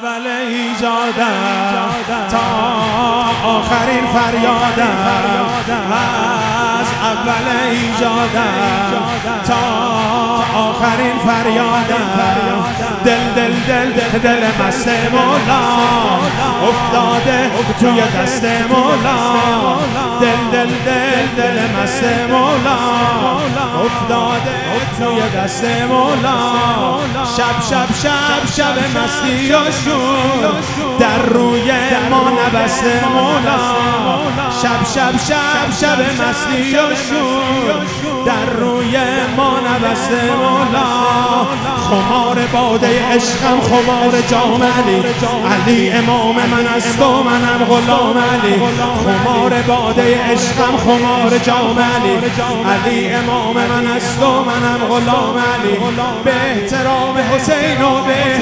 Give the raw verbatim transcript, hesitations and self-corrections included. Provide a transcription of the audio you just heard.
اول ایجادم تا آخرین فریادم، از اول ایجادم تا آخرین فریادم. دل دل دل دل دل مست مولا افتاده توی دست مولا، دل دل دل دل مست مولا افتاده توی دست مولا. شب شب شب شب مستی و شور در روی ما نبسته مولا، شب شب شب شب مستی و شور در روی ما نبسته مولا. خمار باده عشقم خمار جام علی، علی امام من است و منم غلام علی. خمار باده عشقم خمار جام علی، علی امام من است و منم غلام علی. به احترام حسین و به